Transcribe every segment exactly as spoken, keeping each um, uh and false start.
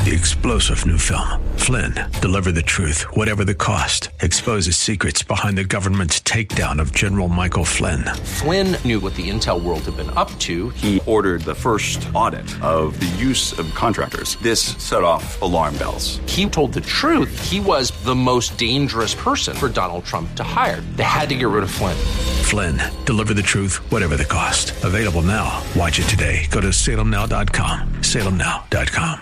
The explosive new film, Flynn, deliver the truth, whatever the cost. Exposes secrets behind the government's takedown of General Michael Flynn. Flynn knew what the intel world had been up to. He ordered the first audit of the use of contractors. This set off alarm bells. He told the truth. He was the most dangerous person for Donald Trump to hire. They had to get rid of Flynn. Flynn, deliver the truth, whatever the cost. Available now. Watch it today. Go to salem now dot com. salem now dot com.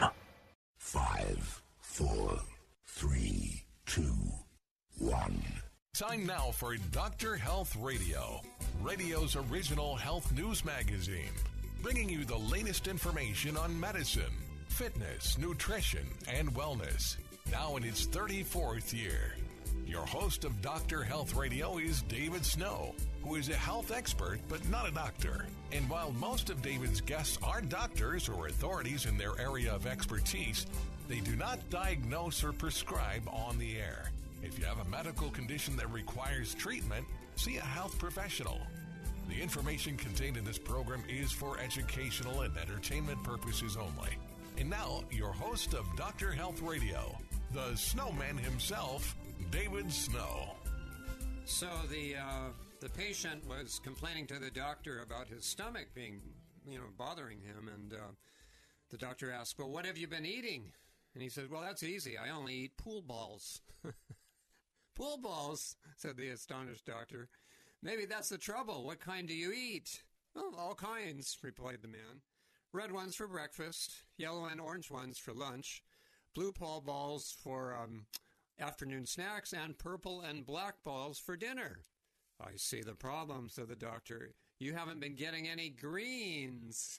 Five, four, three, two, one. Time now for Doctor Health Radio, radio's original health news magazine, bringing you the latest information on medicine, fitness, nutrition, and wellness. Now in its thirty-fourth year. Your host of Doctor Health Radio is David Snow, who is a health expert but not a doctor. And while most of David's guests are doctors or authorities in their area of expertise, they do not diagnose or prescribe on the air. If you have a medical condition that requires treatment, see a health professional. The information contained in this program is for educational and entertainment purposes only. And now, your host of Doctor Health Radio, the snowman himself, David Snow. So the uh, the patient was complaining to the doctor about his stomach being, you know, bothering him, and uh, the doctor asked, "Well, what have you been eating?" And he said, "Well, that's easy. I only eat pool balls." "Pool balls?" said the astonished doctor. "Maybe that's the trouble. What kind do you eat?" "Well, all kinds," replied the man. "Red ones for breakfast, yellow and orange ones for lunch, blue pool balls for um, afternoon snacks, and purple and black balls for dinner." "I see the problem," said the doctor. "You haven't been getting any greens."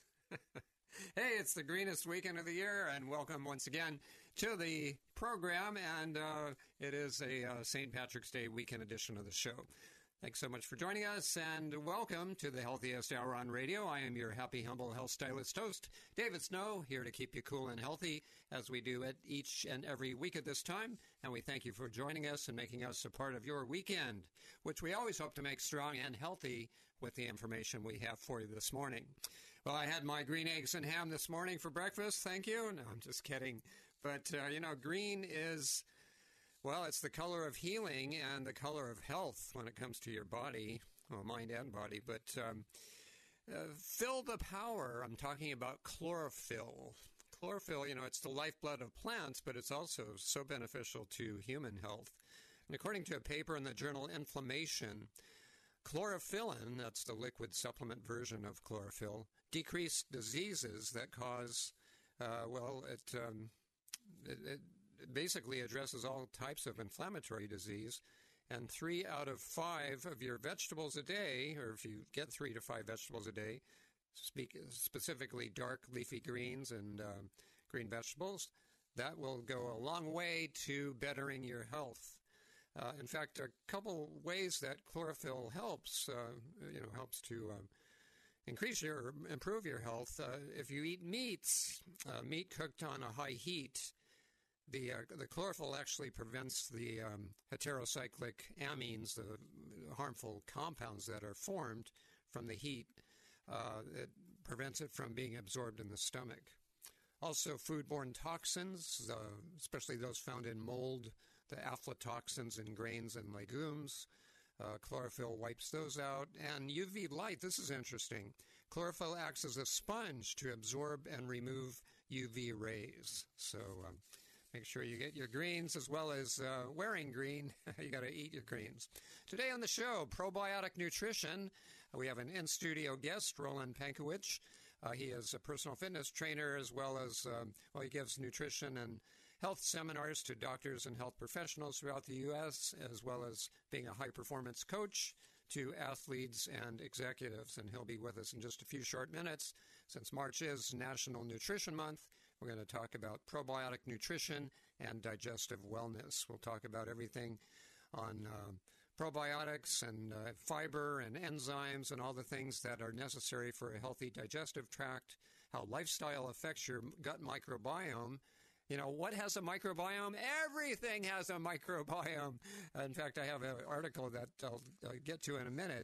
Hey, it's the greenest weekend of the year, and welcome once again to the program, and uh, it is a uh, Saint Patrick's Day weekend edition of the show. Thanks so much for joining us, and welcome to the Healthiest Hour on Radio. I am your happy, humble health stylist host, David Snow, here to keep you cool and healthy, as we do it each and every week at this time. And we thank you for joining us and making us a part of your weekend, which we always hope to make strong and healthy with the information we have for you this morning. Well, I had my green eggs and ham this morning for breakfast. Thank you. No, I'm just kidding. But, uh, you know, green is... Well, it's the color of healing and the color of health when it comes to your body, well, mind and body. But um, uh, fill the power. I'm talking about chlorophyll. Chlorophyll, you know, it's the lifeblood of plants, but it's also so beneficial to human health. And according to a paper in the journal Inflammation, chlorophyllin, that's the liquid supplement version of chlorophyll, decreased diseases that cause, uh, well, it, um, it, it basically addresses all types of inflammatory disease, and three out of five of your vegetables a day, or if you get three to five vegetables a day, speak specifically dark leafy greens and uh, green vegetables, that will go a long way to bettering your health. Uh, in fact, a couple ways that chlorophyll helps, uh, you know, helps to uh, increase your, improve your health. Uh, if you eat meats, uh, meat cooked on a high heat, The uh, the chlorophyll actually prevents the um, heterocyclic amines, the harmful compounds that are formed from the heat. Uh, it prevents it from being absorbed in the stomach. Also, foodborne toxins, uh, especially those found in mold, the aflatoxins in grains and legumes. Uh, chlorophyll wipes those out. And U V light, this is interesting. Chlorophyll acts as a sponge to absorb and remove U V rays. So... Um, Make sure you get your greens as well as uh, wearing green. You got to eat your greens. Today on the show, probiotic nutrition. We have an in-studio guest, Roland Pankowicz. Uh, he is a personal fitness trainer as well as, um, well, he gives nutrition and health seminars to doctors and health professionals throughout the U S, as well as being a high-performance coach to athletes and executives. And he'll be with us in just a few short minutes. Since March is National Nutrition Month, we're going to talk about probiotic nutrition and digestive wellness. We'll talk about everything on uh, probiotics and uh, fiber and enzymes and all the things that are necessary for a healthy digestive tract, how lifestyle affects your gut microbiome. You know, what has a microbiome? Everything has a microbiome. In fact, I have an article that I'll, I'll get to in a minute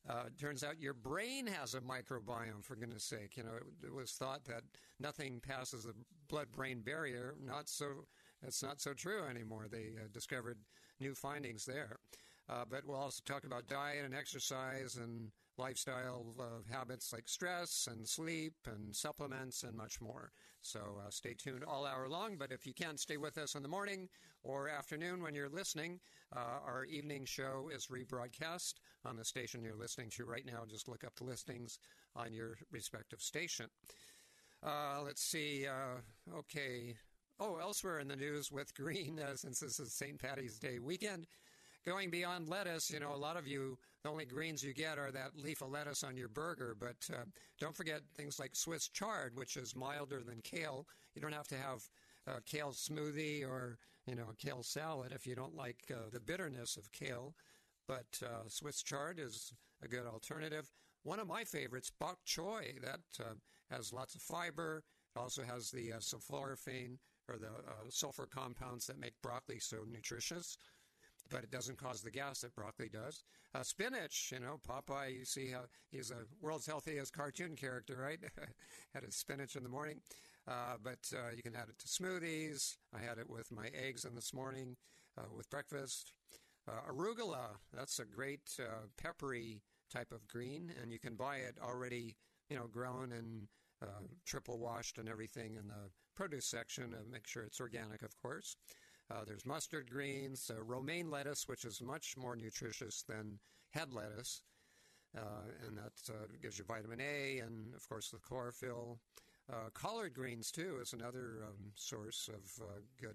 Uh, it turns out your brain has a microbiome, for goodness sake. You know, it, it was thought that nothing passes the blood-brain barrier. Not so. That's not so true anymore. They uh, discovered new findings there. Uh, but we'll also talk about diet and exercise and lifestyle uh, habits like stress and sleep and supplements and much more. So uh, stay tuned all hour long. But if you can't stay with us in the morning or afternoon when you're listening, uh, our evening show is rebroadcast on the station you're listening to right now. Just look up the listings on your respective station. Uh, let's see. Uh, okay. Oh, elsewhere in the news with green, uh, since this is Saint Patty's Day weekend, going beyond lettuce, you know, a lot of you, the only greens you get are that leaf of lettuce on your burger. But uh, don't forget things like Swiss chard, which is milder than kale. You don't have to have a kale smoothie or, you know, a kale salad if you don't like uh, the bitterness of kale. But uh, Swiss chard is a good alternative. One of my favorites, bok choy, that uh, has lots of fiber. It also has the uh, sulforaphane, or the uh, sulfur compounds that make broccoli so nutritious, but it doesn't cause the gas that broccoli does. Uh, spinach, you know, Popeye, you see how he's a world's healthiest cartoon character, right? Had his spinach in the morning. Uh, but uh, you can add it to smoothies. I had it with my eggs in this morning uh, with breakfast. Uh, arugula, that's a great uh, peppery type of green, and you can buy it already, you know, grown and uh, triple washed and everything in the produce section. Uh, make sure it's organic, of course. Uh, there's mustard greens, uh, romaine lettuce, which is much more nutritious than head lettuce, uh, and that uh, gives you vitamin A and, of course, the chlorophyll. Uh, collard greens, too, is another um, source of uh, good,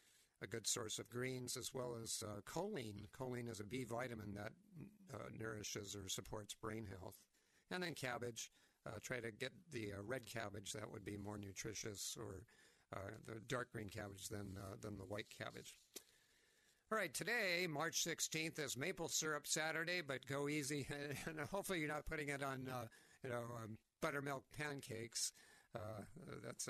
a good source of greens, as well as uh, choline. Choline is a B vitamin that uh, nourishes or supports brain health. And then cabbage. Uh, try to get the uh, red cabbage. That would be more nutritious, or uh, the dark green cabbage than uh, than the white cabbage. All right, today, March sixteenth, is Maple Syrup Saturday, but go easy. And hopefully you're not putting it on, uh, you know, um, buttermilk pancakes. Uh, that's a,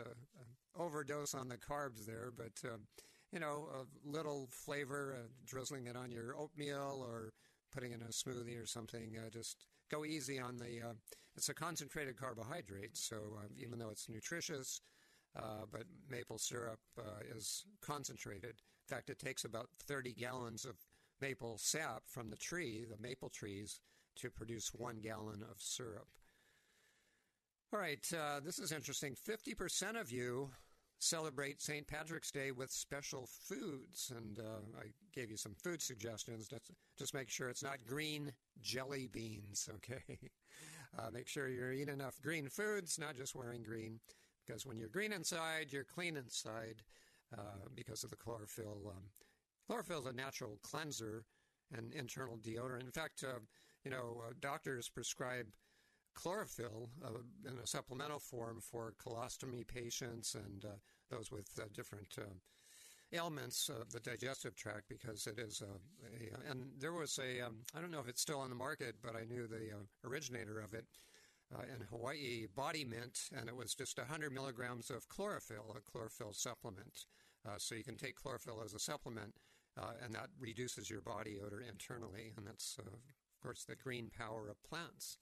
a overdose on the carbs there, but, uh, you know, a little flavor, uh, drizzling it on your oatmeal or putting it in a smoothie or something. Uh, just go easy on the, uh, it's a concentrated carbohydrate, so uh, even though it's nutritious, uh, but maple syrup uh, is concentrated. In fact, it takes about thirty gallons of maple sap from the tree, the maple trees, to produce one gallon of syrup. All right, uh, this is interesting. fifty percent of you celebrate Saint Patrick's Day with special foods, and uh, I gave you some food suggestions. Just, just make sure it's not green jelly beans, okay? Uh, make sure you're eating enough green foods, not just wearing green, because when you're green inside, you're clean inside uh, because of the chlorophyll. Um, chlorophyll is a natural cleanser and internal deodorant. In fact, uh, you know, uh, doctors prescribe chlorophyll uh, in a supplemental form for colostomy patients and uh, those with uh, different uh, ailments of the digestive tract, because it is a, a and there was a, um, I don't know if it's still on the market, but I knew the uh, originator of it uh, in Hawaii, Body Mint, and it was just one hundred milligrams of chlorophyll, a chlorophyll supplement. Uh, so you can take chlorophyll as a supplement, uh, and that reduces your body odor internally, and that's, uh, of course, the green power of plants.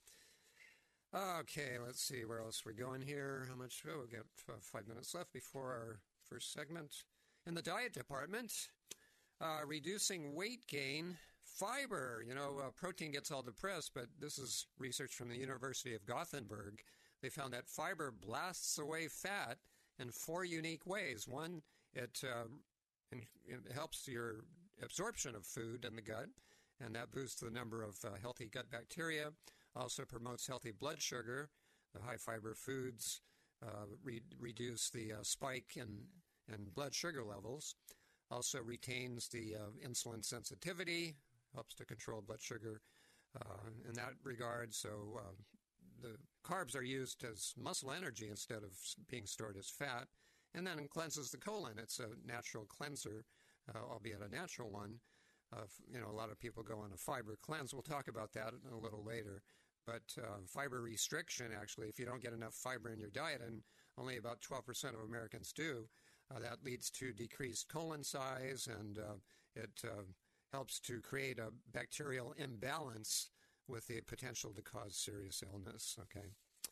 Okay, let's see where else we're going here. How much? Oh, we've got uh, five minutes left before our first segment. In the diet department, uh, reducing weight gain, fiber. You know, uh, protein gets all the press, but this is research from the University of Gothenburg. They found that fiber blasts away fat in four unique ways. One, it, uh, it helps your absorption of food in the gut, and that boosts the number of uh, healthy gut bacteria. Also promotes healthy blood sugar. The high-fiber foods uh, re- reduce the uh, spike in, in blood sugar levels. Also retains the uh, insulin sensitivity, helps to control blood sugar uh, in that regard. So uh, the carbs are used as muscle energy instead of being stored as fat. And then it cleanses the colon. It's a natural cleanser, uh, albeit a natural one. Uh, you know, a lot of people go on a fiber cleanse. We'll talk about that a little later. But uh, fiber restriction, actually, if you don't get enough fiber in your diet, and only about twelve percent of Americans do, uh, that leads to decreased colon size, and uh, it uh, helps to create a bacterial imbalance with the potential to cause serious illness. Okay.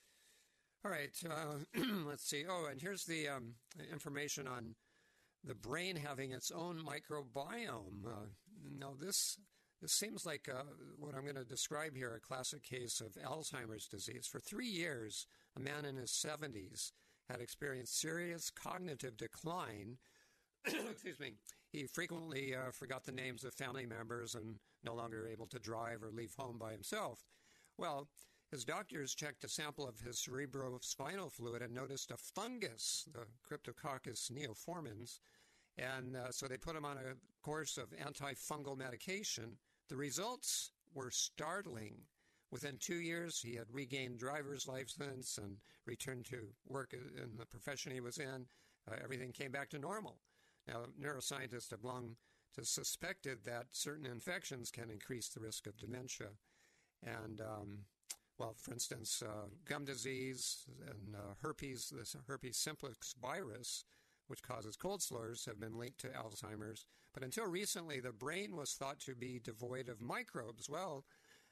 All right. Uh, let's see. Oh, and here's the um, information on the brain having its own microbiome. Uh, now, this this seems like uh, what I'm going to describe here, a classic case of Alzheimer's disease. For three years, a man in his seventies had experienced serious cognitive decline. Excuse me. He frequently uh, forgot the names of family members and no longer able to drive or leave home by himself. Well, his doctors checked a sample of his cerebrospinal fluid and noticed a fungus, the Cryptococcus neoformans, and uh, so they put him on a course of antifungal medication. The results were startling. Within two years, he had regained driver's license and returned to work in the profession he was in. Uh, everything came back to normal. Now, neuroscientists have long suspected that certain infections can increase the risk of dementia. And, um, well, for instance, uh, gum disease and uh, herpes, this herpes simplex virus, which causes cold sores, have been linked to Alzheimer's. But until recently, the brain was thought to be devoid of microbes. Well,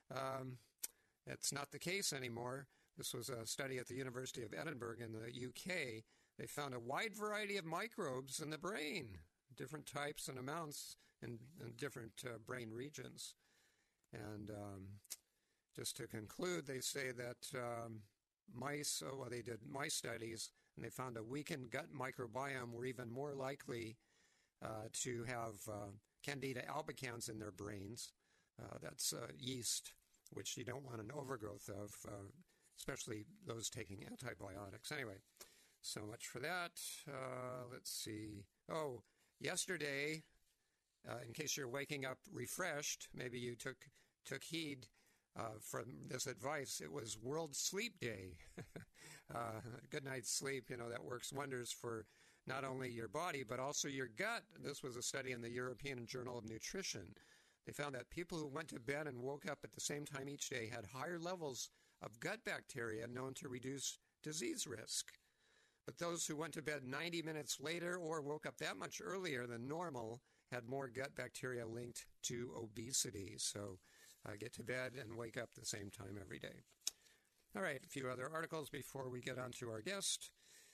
um, it's not the case anymore. This was a study at the University of Edinburgh in the U K. They found a wide variety of microbes in the brain, different types and amounts in, in different uh, brain regions. And um, just to conclude, they say that um, mice, oh, well, they did mice studies, and they found a weakened gut microbiome were even more likely uh, to have uh, Candida albicans in their brains. Uh, that's uh, yeast, which you don't want an overgrowth of, uh, especially those taking antibiotics. Anyway, so much for that. Uh, let's see. Oh, yesterday, uh, in case you're waking up refreshed, maybe you took took heed uh, from this advice. It was World Sleep Day. uh, good night's sleep, you know, that works wonders for not only your body, but also your gut. This was a study in the European Journal of Nutrition. They found that people who went to bed and woke up at the same time each day had higher levels of gut bacteria known to reduce disease risk. But those who went to bed ninety minutes later or woke up that much earlier than normal had more gut bacteria linked to obesity. So uh, get to bed and wake up the same time every day. All right, a few other articles before we get on to our guest.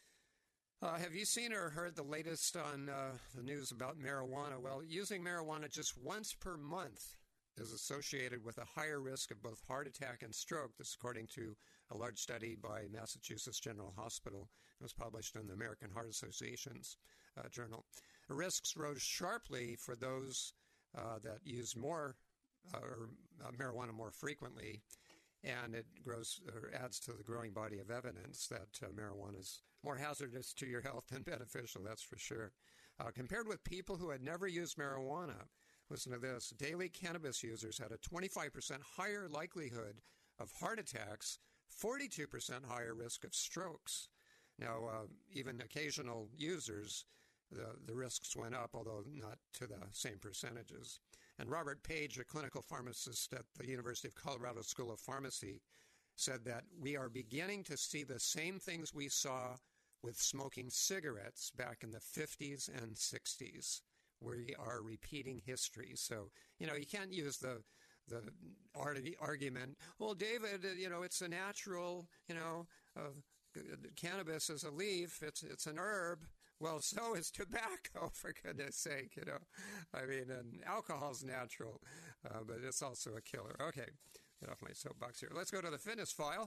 Uh, have you seen or heard the latest on uh, the news about marijuana? Well, using marijuana just once per month is associated with a higher risk of both heart attack and stroke. This is according to a large study by Massachusetts General Hospital. It was published in the American Heart Association's uh, journal. The risks rose sharply for those uh, that use more uh, or, uh, marijuana more frequently, and it grows or adds to the growing body of evidence that uh, marijuana is more hazardous to your health than beneficial, that's for sure. Uh, compared with people who had never used marijuana, listen to this, daily cannabis users had a twenty-five percent higher likelihood of heart attacks, forty-two percent higher risk of strokes. Now, uh, even occasional users, the, the risks went up, although not to the same percentages. And Robert Page, a clinical pharmacist at the University of Colorado School of Pharmacy, said that we are beginning to see the same things we saw with smoking cigarettes back in the fifties and sixties. We are repeating history. So, you know, you can't use the the argument, well, David, you know, it's a natural, you know, uh, cannabis is a leaf, it's it's an herb. Well, so is tobacco, for goodness sake, you know. I mean, and alcohol's natural, uh, but it's also a killer. Okay, get off my soapbox here. Let's go to the fitness file.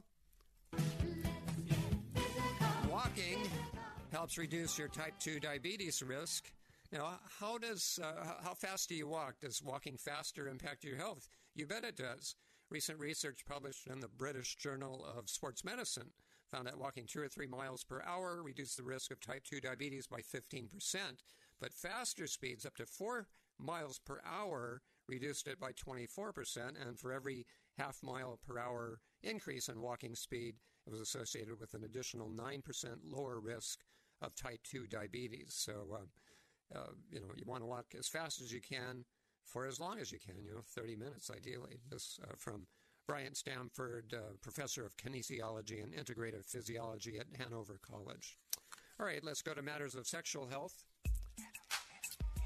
Walking helps reduce your type two diabetes risk. Now, how does uh, how fast do you walk? Does walking faster impact your health? You bet it does. Recent research published in the British Journal of Sports Medicine found that walking two or three miles per hour reduced the risk of type two diabetes by fifteen percent, but faster speeds up to four miles per hour reduced it by twenty-four percent, and for every half mile per hour increase in walking speed, it was associated with an additional nine percent lower risk of type two diabetes. So, uh, uh, you know, you want to walk as fast as you can for as long as you can, you know, thirty minutes ideally. This uh, from Brian Stamford, uh, professor of kinesiology and integrative physiology at Hanover College. All right, let's go to matters of sexual health.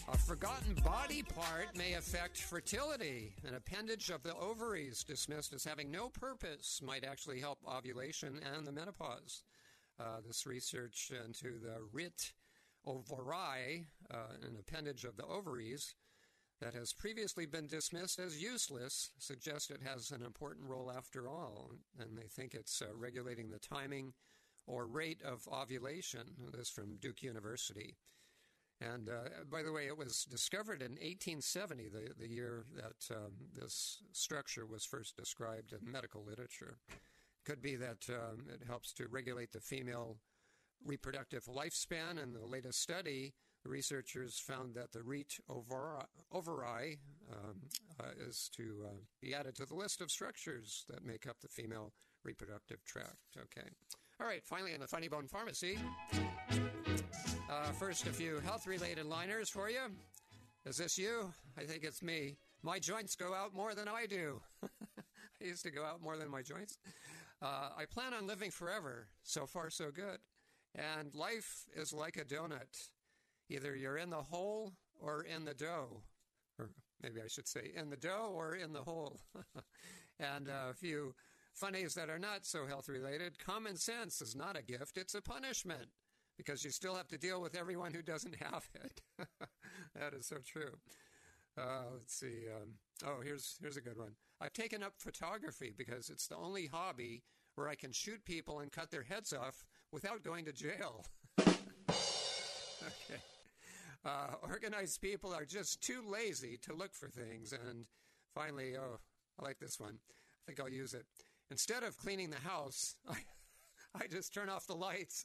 A forgotten body part may affect fertility. An appendage of the ovaries dismissed as having no purpose might actually help ovulation and the menopause. Uh, this research into the rit ovarii, uh, an appendage of the ovaries, that has previously been dismissed as useless, suggests it has an important role after all, and they think it's uh, regulating the timing or rate of ovulation. This from Duke University. And uh, by the way, it was discovered in eighteen seventy, the, the year that um, this structure was first described in medical literature. Could be that um, it helps to regulate the female reproductive lifespan. In the latest study, the researchers found that the ret ovari, ovari um, uh, is to uh, be added to the list of structures that make up the female reproductive tract. Okay. All right, finally in the Funny Bone Pharmacy. Uh, first, a few health-related liners for you. Is this you? I think it's me. My joints go out more than I do. I used to go out more than my joints. Uh, I plan on living forever. So far, so good. And life is like a donut. Either you're in the hole or in the dough. Or maybe I should say in the dough or in the hole. And uh, a few funnies that are not so health-related. Common sense is not a gift. It's a punishment. Because you still have to deal with everyone who doesn't have it. That is so true. Uh, let's see. Um, oh, here's here's a good one. I've taken up photography because it's the only hobby where I can shoot people and cut their heads off without going to jail. Okay. Uh, organized people are just too lazy to look for things. And finally, oh, I like this one. I think I'll use it. Instead of cleaning the house, I, I just turn off the lights.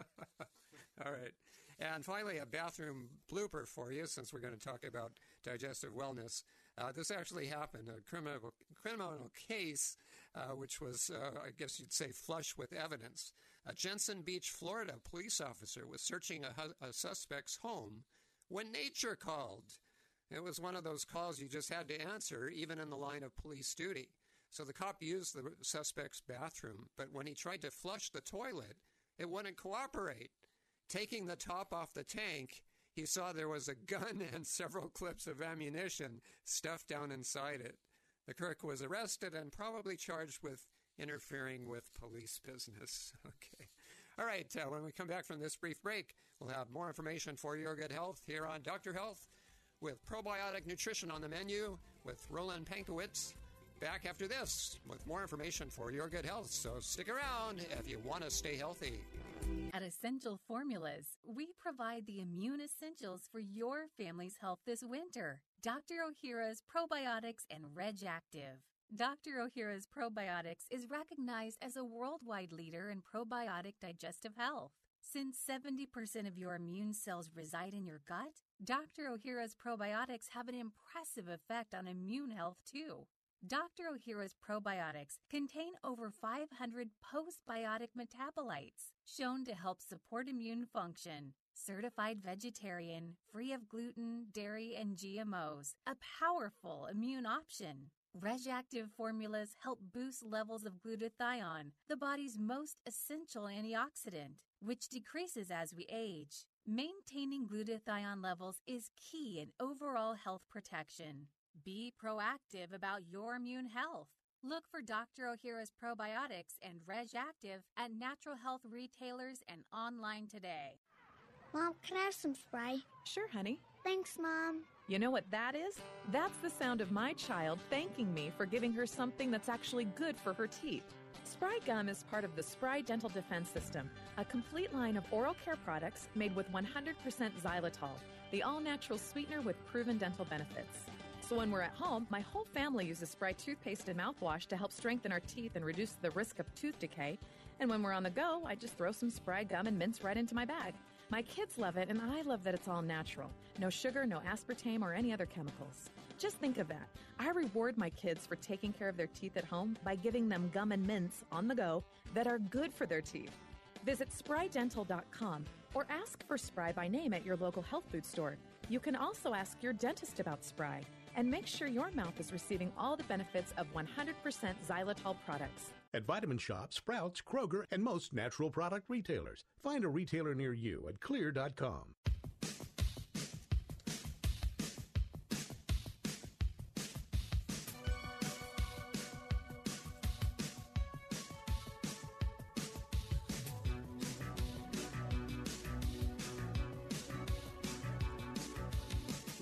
All right. And finally, a bathroom blooper for you, since we're going to talk about digestive wellness. Uh, this actually happened, a criminal criminal case, uh, which was, uh, I guess you'd say, flush with evidence. A Jensen Beach, Florida police officer was searching a, hu- a suspect's home when nature called. It was one of those calls you just had to answer, even in the line of police duty. So the cop used the suspect's bathroom, but when he tried to flush the toilet, it wouldn't cooperate. Taking the top off the tank, he saw there was a gun and several clips of ammunition stuffed down inside it. The clerk was arrested and probably charged with interfering with police business. Okay. All right, uh, when we come back from this brief break, we'll have more information for your good health here on Doctor Health with probiotic nutrition on the menu with Roland Pankowitz. Back after this with more information for your good health. So stick around if you want to stay healthy. At Essential Formulas, we provide the immune essentials for your family's health this winter. Doctor Ohhira's Probiotics and Reg Active. Doctor Ohhira's Probiotics is recognized as a worldwide leader in probiotic digestive health. Since seventy percent of your immune cells reside in your gut, Doctor Ohhira's Probiotics have an impressive effect on immune health too. Doctor Ohhira's probiotics contain over five hundred postbiotic metabolites shown to help support immune function. Certified vegetarian, free of gluten, dairy, and G M Os. A powerful immune option. Reg Active formulas help boost levels of glutathione, the body's most essential antioxidant, which decreases as we age. Maintaining glutathione levels is key in overall health protection. Be proactive about your immune health. Look for Doctor Ohhira's Probiotics and Reg Active at natural health retailers and online today. Mom, can I have some spray? Sure, honey. Thanks, Mom. You know what that is? That's the sound of my child thanking me for giving her something that's actually good for her teeth. Spry Gum is part of the Spry Dental Defense System, a complete line of oral care products made with one hundred percent xylitol, the all-natural sweetener with proven dental benefits. So when we're at home, my whole family uses Spry toothpaste and mouthwash to help strengthen our teeth and reduce the risk of tooth decay. And when we're on the go, I just throw some Spry Gum and mints right into my bag. My kids love it, and I love that it's all natural. No sugar, no aspartame, or any other chemicals. Just think of that. I reward my kids for taking care of their teeth at home by giving them gum and mints on the go that are good for their teeth. Visit spry dental dot com or ask for Spry by name at your local health food store. You can also ask your dentist about Spry and make sure your mouth is receiving all the benefits of one hundred percent xylitol products. At Vitamin Shoppe, Sprouts, Kroger, and most natural product retailers. Find a retailer near you at clear dot com.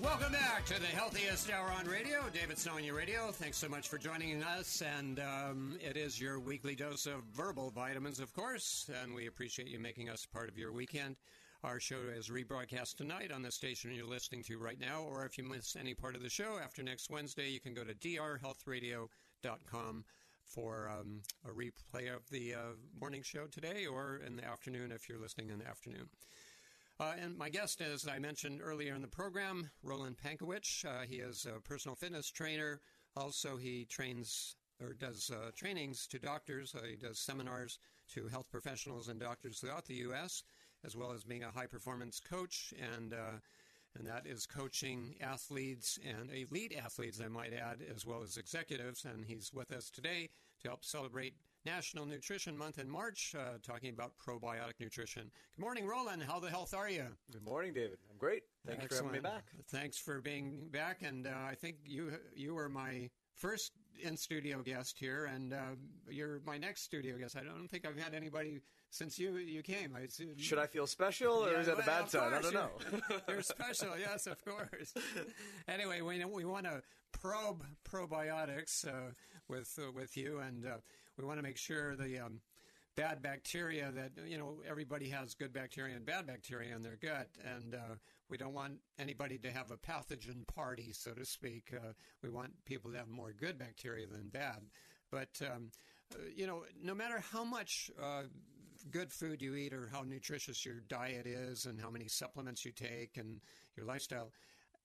Welcome back to the healthiest hour on radio. David Snow on your radio. Thanks so much for joining us. And um, it is your weekly dose of verbal vitamins, of course. And we appreciate you making us part of your weekend. Our show is rebroadcast tonight on the station you're listening to right now. Or if you miss any part of the show after next Wednesday, you can go to d r health radio dot com for um, a replay of the uh, morning show today, or in the afternoon if you're listening in the afternoon. Uh, and my guest, as I mentioned earlier in the program, Roland Pankowicz. Uh, he is a personal fitness trainer. Also, he trains or does uh, trainings to doctors. Uh, he does seminars to health professionals and doctors throughout the U S, as well as being a high-performance coach. And uh, and that is coaching athletes and elite athletes, I might add, as well as executives. And he's with us today to help celebrate National Nutrition Month in March, uh, talking about probiotic nutrition. Good morning, Roland. How the health are you? Good morning, David. I'm great. Thanks for having me back. Thanks for being back. And uh, I think you you were my first in-studio guest here, and uh, you're my next studio guest. I don't think I've had anybody since you you came. I assume. Should I feel special, or yeah, is that well, a bad sign? I don't know. You're, you're special, yes, of course. Anyway, we we want to probe probiotics uh, with uh, with you, and uh, we want to make sure the um, bad bacteria that, you know, everybody has good bacteria and bad bacteria in their gut, and uh, we don't want anybody to have a pathogen party, so to speak. Uh, we want people to have more good bacteria than bad. But, um, uh, you know, no matter how much uh, good food you eat or how nutritious your diet is and how many supplements you take and your lifestyle,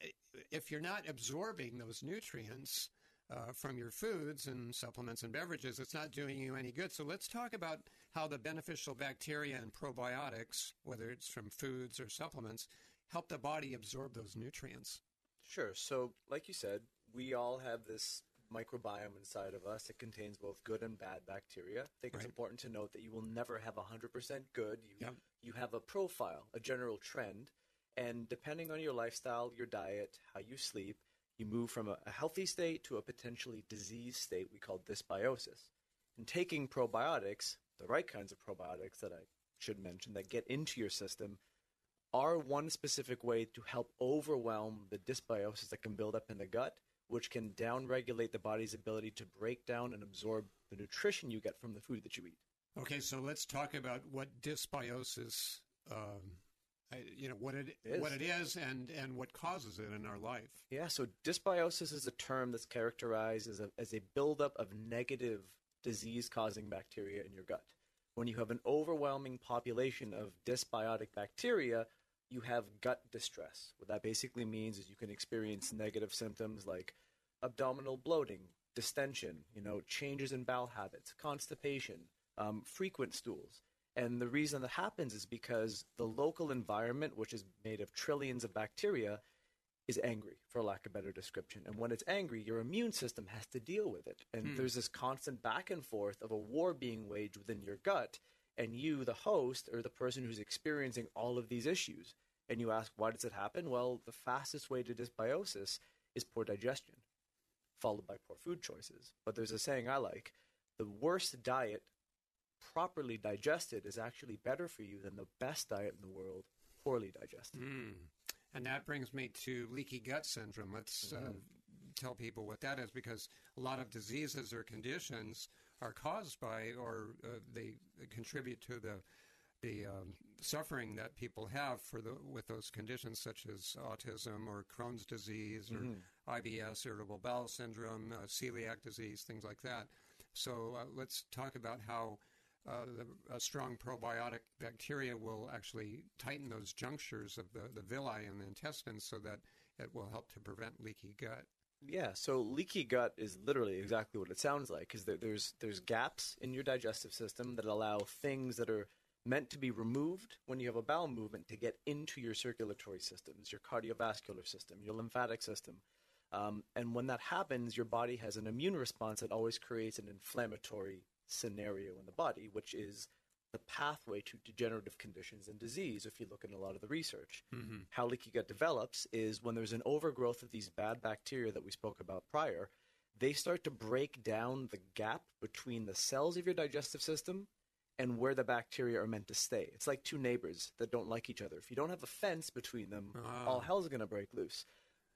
if you're not absorbing those nutrients uh, from your foods and supplements and beverages, it's not doing you any good. So let's talk about how the beneficial bacteria and probiotics, whether it's from foods or supplements, help the body absorb those nutrients. Sure. So, like you said, we all have this microbiome inside of us that contains both good and bad bacteria. I think right. It's important to note that you will never have one hundred percent good. You, yep. you have a profile, a general trend, and depending on your lifestyle, your diet, how you sleep, you move from a, a healthy state to a potentially diseased state we call dysbiosis. And taking probiotics, the right kinds of probiotics that I should mention that get into your system, are one specific way to help overwhelm the dysbiosis that can build up in the gut, which can downregulate the body's ability to break down and absorb the nutrition you get from the food that you eat. Okay, so let's talk about what dysbiosis, um, I, you know, what it, it what it is and, and what causes it in our life. Yeah, so dysbiosis is a term that's characterized as a, as a buildup of negative disease-causing bacteria in your gut. When you have an overwhelming population of dysbiotic bacteria, you have gut distress. What that basically means is you can experience negative symptoms like abdominal bloating, distension, you know, changes in bowel habits, constipation, um, frequent stools. And the reason that happens is because the local environment, which is made of trillions of bacteria, is angry, for lack of a better description. And when it's angry, your immune system has to deal with it. And hmm. there's this constant back and forth of a war being waged within your gut. And you, the host, or the person who's experiencing all of these issues. And you ask, why does it happen? Well, the fastest way to dysbiosis is poor digestion, followed by poor food choices. But there's a saying I like: the worst diet, properly digested, is actually better for you than the best diet in the world, poorly digested. Mm. And that brings me to leaky gut syndrome. Let's mm-hmm. uh, tell people what that is, because a lot of diseases or conditions are caused by, or uh, they contribute to the the um, suffering that people have for the with those conditions, such as autism or Crohn's disease or mm-hmm. I B S, irritable bowel syndrome, uh, celiac disease, things like that. So uh, let's talk about how uh, the, a strong probiotic bacteria will actually tighten those junctures of the, the villi in the intestines so that it will help to prevent leaky gut. Yeah, so leaky gut is literally exactly what it sounds like, because there, there's there's gaps in your digestive system that allow things that are meant to be removed when you have a bowel movement to get into your circulatory systems, your cardiovascular system, your lymphatic system. Um, and when that happens, your body has an immune response that always creates an inflammatory scenario in the body, which is the pathway to degenerative conditions and disease, if you look in a lot of the research. Mm-hmm. How leaky gut develops is when there's an overgrowth of these bad bacteria that we spoke about prior, they start to break down the gap between the cells of your digestive system and where the bacteria are meant to stay. It's like two neighbors that don't like each other. If you don't have a fence between them, oh. all hell's going to break loose.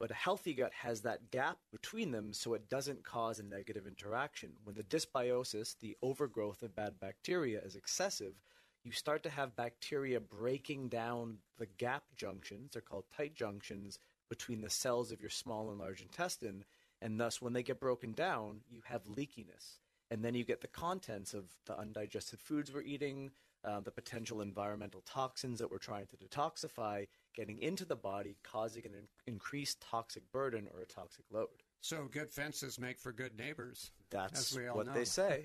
But a healthy gut has that gap between them so it doesn't cause a negative interaction. When the dysbiosis, the overgrowth of bad bacteria, is excessive, you start to have bacteria breaking down the gap junctions, they're called tight junctions, between the cells of your small and large intestine. And thus, when they get broken down, you have leakiness. And then you get the contents of the undigested foods we're eating, uh, the potential environmental toxins that we're trying to detoxify, getting into the body, causing an in- increased toxic burden or a toxic load. So good fences make for good neighbors. That's as we all what know. they say.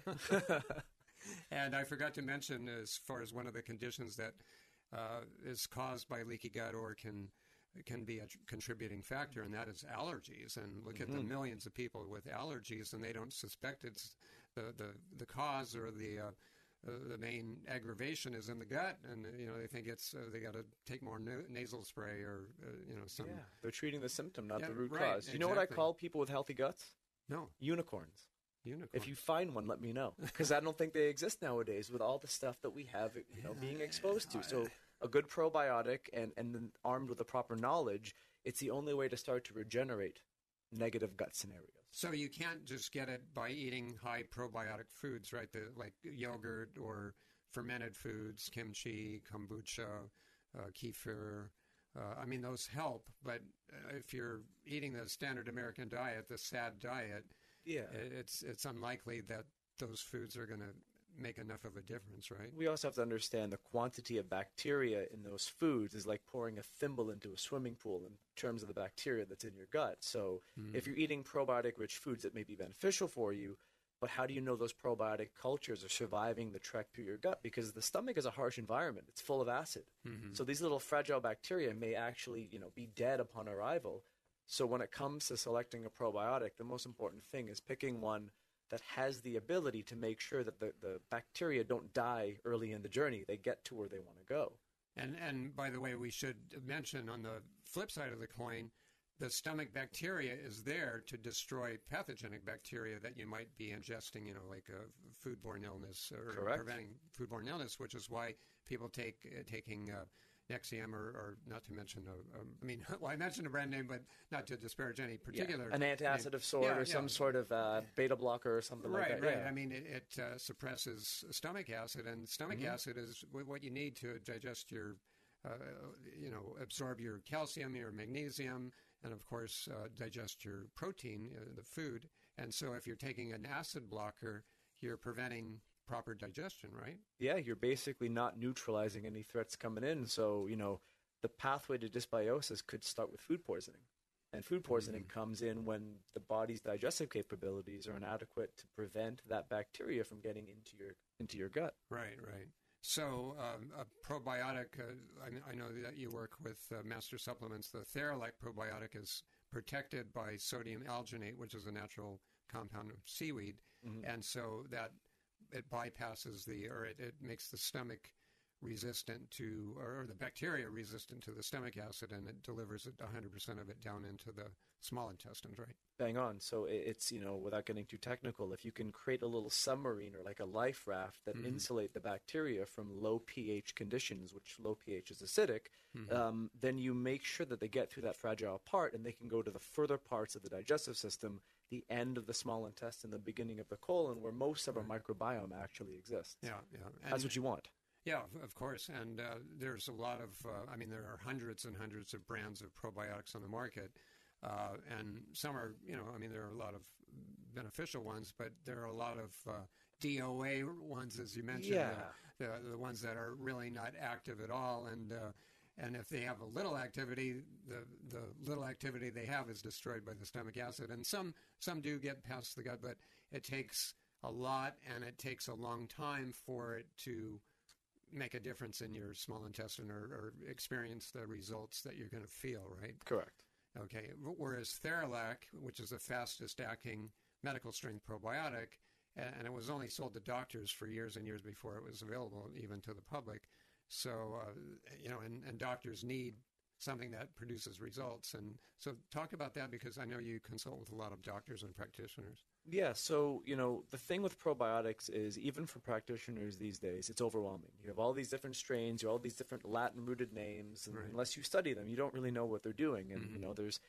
And I forgot to mention, as far as one of the conditions that uh, is caused by leaky gut or can can be a contributing factor, and that is allergies. And look mm-hmm. at the millions of people with allergies, and they don't suspect it's the, the, the cause or the uh, uh, the main aggravation is in the gut, and you know they think it's uh, they got to take more na- nasal spray or uh, you know some. Yeah, they're treating the symptom, not yeah, the root right, cause. You exactly. know what I call people with healthy guts? No, unicorns. Unicorn. If you find one, let me know, because I don't think they exist nowadays with all the stuff that we have, you know, being exposed to. So a good probiotic and, and then armed with the proper knowledge, it's the only way to start to regenerate negative gut scenarios. So you can't just get it by eating high probiotic foods, right? The, like yogurt or fermented foods, kimchi, kombucha, uh, kefir. Uh, I mean, those help, but uh, if you're eating the standard American diet, the S A D diet, yeah, it's it's unlikely that those foods are going to make enough of a difference, right? We also have to understand the quantity of bacteria in those foods is like pouring a thimble into a swimming pool in terms of the bacteria that's in your gut. So mm. if you're eating probiotic-rich foods that may be beneficial for you, but how do you know those probiotic cultures are surviving the trek through your gut? Because the stomach is a harsh environment. It's full of acid. Mm-hmm. So these little fragile bacteria may actually, you know, be dead upon arrival. So when it comes to selecting a probiotic, the most important thing is picking one that has the ability to make sure that the, the bacteria don't die early in the journey. They get to where they want to go. And and by the way, we should mention on the flip side of the coin, the stomach bacteria is there to destroy pathogenic bacteria that you might be ingesting, you know, like a foodborne illness or Correct. preventing foodborne illness, which is why people take uh, taking uh, Nexium or, or not to mention, a, um, I mean, well, I mentioned a brand name, but not to disparage any particular yeah. An antacid name. of sort yeah, or yeah. some sort of uh, beta blocker or something right, like that. Right, right. Yeah. I mean, it, it uh, suppresses stomach acid, and stomach mm-hmm. acid is what you need to digest your, uh, you know, absorb your calcium, your magnesium, and of course, uh, digest your protein, uh, the food. And so if you're taking an acid blocker, you're preventing proper digestion, right? Yeah, you're basically not neutralizing any threats coming in. So, you know, the pathway to dysbiosis could start with food poisoning. And food poisoning mm-hmm. comes in when the body's digestive capabilities are inadequate to prevent that bacteria from getting into your into your gut. Right, right. So um, a probiotic, uh, I, I know that you work with uh, Master Supplements. The Theralec probiotic is protected by sodium alginate, which is a natural compound of seaweed. Mm-hmm. And so that it bypasses the, or it, it makes the stomach resistant to, or the bacteria resistant to the stomach acid, and it delivers it one hundred percent of it down into the small intestines, right? Bang on. So it's, you know, without getting too technical, if you can create a little submarine or like a life raft that mm-hmm. insulate the bacteria from low pH conditions, which low pH is acidic, mm-hmm. um, then you make sure that they get through that fragile part and they can go to the further parts of the digestive system, the end of the small intestine, the beginning of the colon, where most of our microbiome actually exists. Yeah, yeah. And that's what you want. Yeah, of course. And uh, there's a lot of, uh, I mean, there are hundreds and hundreds of brands of probiotics on the market. Uh, and some are, you know, I mean, there are a lot of beneficial ones, but there are a lot of uh, D O A ones, as you mentioned, yeah. uh, the, the ones that are really not active at all. And uh, and if they have a little activity, the the little activity they have is destroyed by the stomach acid. And some, some do get past the gut, but it takes a lot, and it takes a long time for it to make a difference in your small intestine or, or experience the results that you're going to feel, right? Correct. Okay. Whereas Theralac, which is the fastest acting medical strength probiotic, and it was only sold to doctors for years and years before it was available even to the public. So, uh, you know, and, and doctors need something that produces results. And so talk about that, because I know you consult with a lot of doctors and practitioners. Yeah, so, you know, the thing with probiotics is, even for practitioners these days, it's overwhelming. You have all these different strains, you have all these different Latin-rooted names, and right. unless you study them, you don't really know what they're doing. And, mm-hmm. you know, there's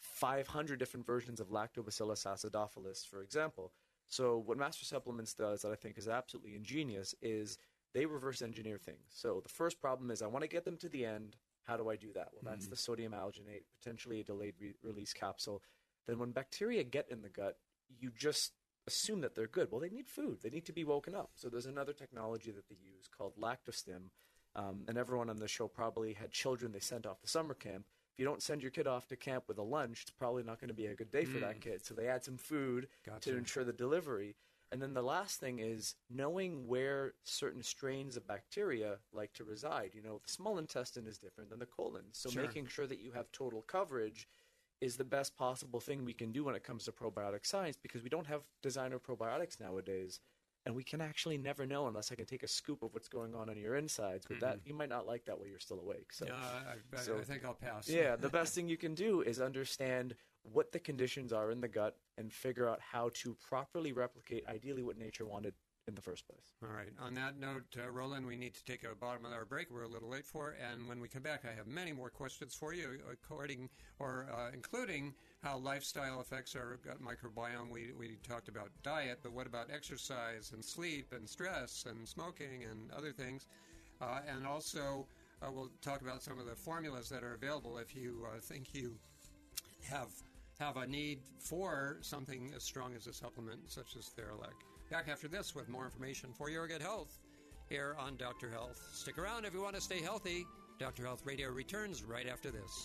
five hundred different versions of Lactobacillus acidophilus, for example. So what Master Supplements does that I think is absolutely ingenious is they reverse engineer things. So the first problem is I want to get them to the end. How do I do that? Well, that's mm-hmm. the sodium alginate, potentially a delayed re- release capsule. Then when bacteria get in the gut, you just assume that they're good. Well, they need food. They need to be woken up. So there's another technology that they use called Lactostim. Um, and everyone on the show probably had children they sent off to summer camp. If you don't send your kid off to camp with a lunch, it's probably not going to be a good day for mm. that kid. So they add some food gotcha. to ensure the delivery. And then the last thing is knowing where certain strains of bacteria like to reside. You know, the small intestine is different than the colon. So sure. making sure that you have total coverage is the best possible thing we can do when it comes to probiotic science, because we don't have designer probiotics nowadays. And we can actually never know unless I can take a scoop of what's going on on your insides. But mm-hmm. that you might not like that while you're still awake. So, uh, I, I, so, I think I'll pass. Yeah, the best thing you can do is understand what the conditions are in the gut and figure out how to properly replicate, ideally, what nature wanted in the first place. All right. On that note, uh, Roland, we need to take a bottom of our break. We're a little late for it. And when we come back, I have many more questions for you, according or uh, including how lifestyle affects our gut microbiome. We we talked about diet, but what about exercise and sleep and stress and smoking and other things? Uh, and also, uh, we'll talk about some of the formulas that are available if you uh, think you have have a need for something as strong as a supplement, such as Theralec. Back after this with more information for your good health here on Doctor Health. Stick around if you want to stay healthy. Doctor Health Radio returns right after this.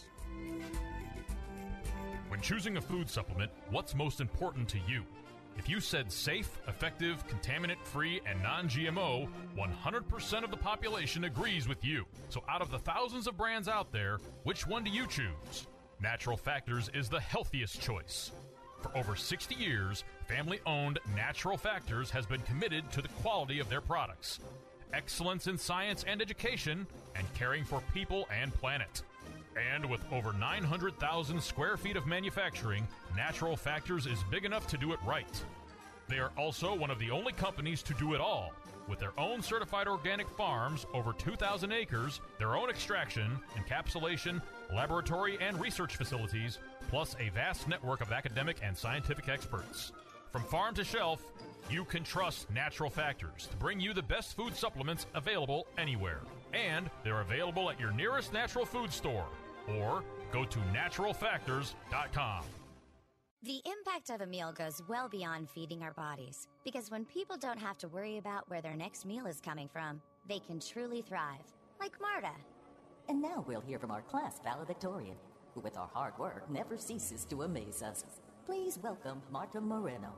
When choosing a food supplement, what's most important to you? If you said safe, effective, contaminant-free, and non-G M O, one hundred percent of the population agrees with you. So out of the thousands of brands out there, which one do you choose? Natural Factors is the healthiest choice. For over sixty years, family-owned Natural Factors has been committed to the quality of their products, excellence in science and education, and caring for people and planet. And with over nine hundred thousand square feet of manufacturing, Natural Factors is big enough to do it right. They are also one of the only companies to do it all, with their own certified organic farms, over two thousand acres, their own extraction, encapsulation, laboratory, and research facilities, plus a vast network of academic and scientific experts. From farm to shelf, you can trust Natural Factors to bring you the best food supplements available anywhere. And they're available at your nearest natural food store, or go to natural factors dot com. The impact of a meal goes well beyond feeding our bodies, because when people don't have to worry about where their next meal is coming from, they can truly thrive, like Marta. And now we'll hear from our class valedictorian, who with our hard work never ceases to amaze us. Please welcome Marta Moreno.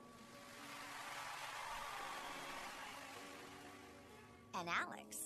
And Alex.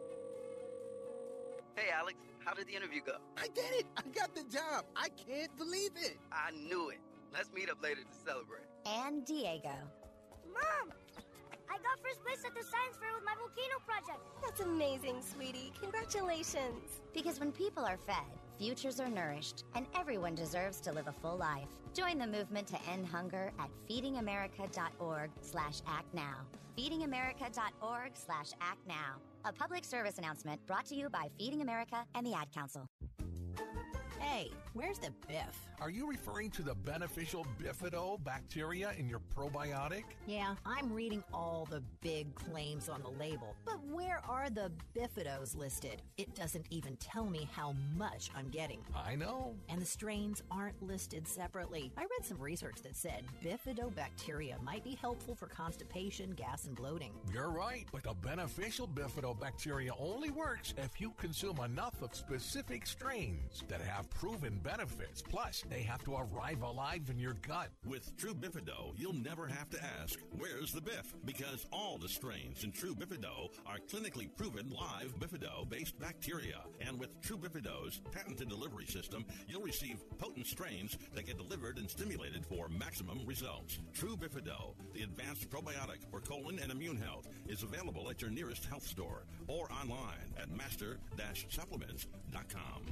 Hey, Alex, how did the interview go? I did it! I got the job! I can't believe it! I knew it. Let's meet up later to celebrate. And Diego. Mom! I got first place at the science fair with my volcano project. That's amazing, sweetie. Congratulations. Because when people are fed, futures are nourished, and everyone deserves to live a full life. Join the movement to end hunger at feedingamerica.org slash act now. feedingamerica.org slash act now. A public service announcement brought to you by Feeding America and the Ad Council. Hey, where's the Biff? Are you referring to the beneficial bifidobacteria in your probiotic? Yeah, I'm reading all the big claims on the label. But where are the bifidos listed? It doesn't even tell me how much I'm getting. I know. And the strains aren't listed separately. I read some research that said bifidobacteria might be helpful for constipation, gas, and bloating. You're right, but the beneficial bifidobacteria only works if you consume enough of specific strains that have proven benefits. Plus, they have to arrive alive in your gut. With True Bifido, you'll never have to ask, where's the Biff? Because all the strains in True Bifido are clinically proven live Bifido-based bacteria. And with True Bifido's patented delivery system, you'll receive potent strains that get delivered and stimulated for maximum results. True Bifido, the advanced probiotic for colon and immune health, is available at your nearest health store or online at master dash supplements dot com.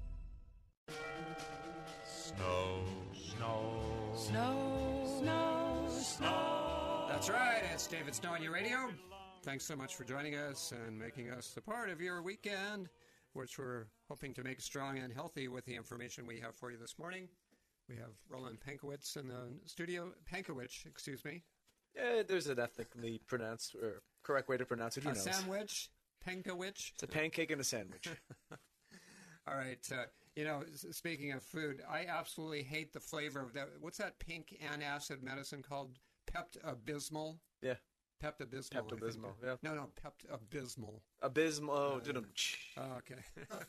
Snow, snow, snow, snow, snow. That's right. It's David Snow on your radio. Thanks so much for joining us and making us a part of your weekend, which we're hoping to make strong and healthy with the information we have for you this morning. We have Roland Pankowitz in the studio. Pankowitz, excuse me. Yeah, there's an ethnically pronounced or correct way to pronounce it. Who a knows? Sandwich? Pankowitz? It's a pancake and a sandwich. All right. Uh, you know, s- speaking of food, I absolutely hate the flavor of that. What's that pink antacid medicine called? Pepto-Bismol? Yeah. Pepto-Bismol. I think. Pepto-Bismol, yeah. No, no, Pepto-Bismol. Abysmal. Oh, Uh, didn't. Oh, okay.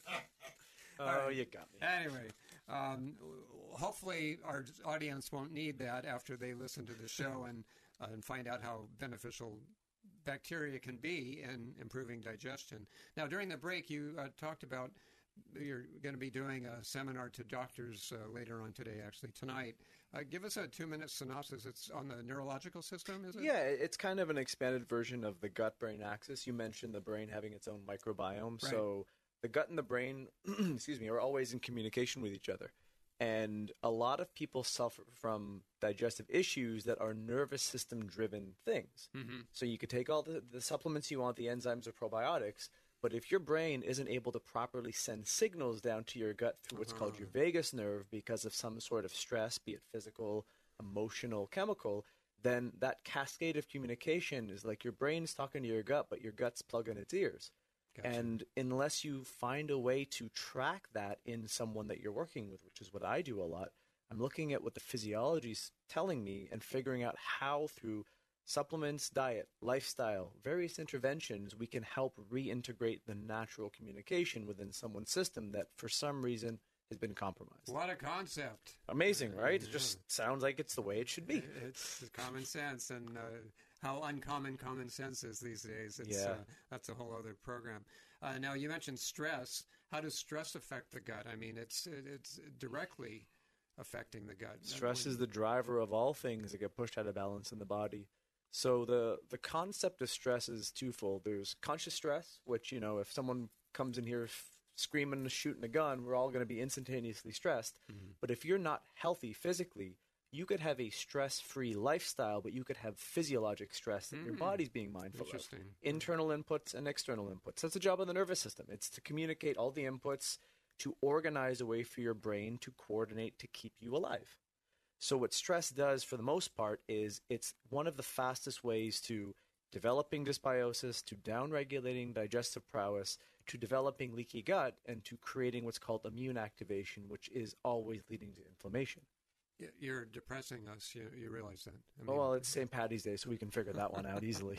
Oh, All right. you got me. Anyway, um, hopefully our audience won't need that after they listen to the show and uh, and find out how beneficial bacteria can be in improving digestion. Now, during the break, you uh, talked about you're going to be doing a seminar to doctors uh, later on today, actually tonight. Uh, give us a two-minute synopsis. It's on the neurological system, is it? Yeah, it's kind of an expanded version of the gut-brain axis. You mentioned the brain having its own microbiome. Right. So the gut and the brain, excuse me, are always in communication with each other. And a lot of people suffer from digestive issues that are nervous system-driven things. Mm-hmm. So you could take all the, the supplements you want, the enzymes or probiotics, but if your brain isn't able to properly send signals down to your gut through what's called your vagus nerve because of some sort of stress, be it physical, emotional, chemical, then that cascade of communication is like your brain's talking to your gut, but your gut's plugging its ears. Gotcha. And unless you find a way to track that in someone that you're working with, which is what I do a lot, I'm looking at what the physiology's telling me and figuring out how through supplements, diet, lifestyle, various interventions, we can help reintegrate the natural communication within someone's system that for some reason has been compromised. What a concept. Amazing, right? It Yeah. just sounds like it's the way it should be. It's common sense, and uh, how uncommon common sense is these days. It's, Yeah. uh, that's a whole other program. Uh, now, you mentioned stress. How does stress affect the gut? I mean, it's it's directly affecting the gut. Stress is the driver of all things that get pushed out of balance in the body. So the the concept of stress is twofold. There's conscious stress, which, you know, if someone comes in here f- screaming, shooting a gun, we're all going to be instantaneously stressed. Mm-hmm. But if you're not healthy physically, you could have a stress-free lifestyle, but you could have physiologic stress that your Mm. body's being mindful of. Interesting. Internal inputs and external inputs. That's the job of the nervous system. It's to communicate all the inputs, to organize a way for your brain to coordinate to keep you alive. So what stress does for the most part is it's one of the fastest ways to developing dysbiosis, to downregulating digestive prowess, to developing leaky gut, and to creating what's called immune activation, which is always leading to inflammation. Y- You're depressing us. You, you realize that? I Oh, well, it's Saint Patty's Day, so we can figure that one out easily.